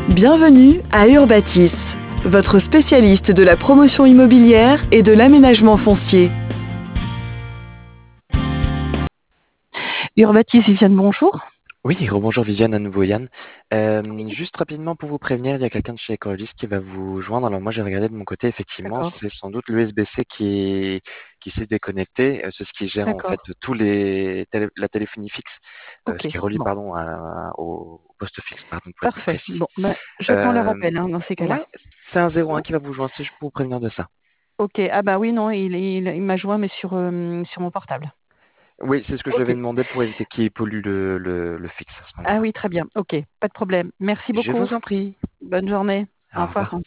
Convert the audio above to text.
Bienvenue à Urbatis, votre spécialiste de la promotion immobilière et de l'aménagement foncier. Urbatis, Viviane, bonjour. Oui, rebonjour Viviane, à nouveau Yann. Juste rapidement pour vous prévenir, il y a quelqu'un de chez Ecolis qui va vous joindre. Alors moi j'ai regardé de mon côté, effectivement, D'accord, c'est sans doute l'USB-C qui s'est déconnecté. C'est ce qui gère en fait d'accord. la téléphonie fixe, ce Ok, qui relie bon, pardon au poste fixe, pardon pour être plus parfait. précis. Bon, j'attends le Euh, rappel dans ces cas-là. ouais, c'est un 01 Ouais. qui va vous joindre, c'est juste pour vous prévenir de ça. Ok, ah bah oui, non, il m'a joint, mais sur mon portable. Oui, c'est ce que je lui Ok. avais demandé pour éviter qu'il pollue le fixe à ce Ah moment-là. oui, très bien. Ok, pas de problème. Merci Je beaucoup. vous en prie. Bonne journée. Au Au revoir. revoir.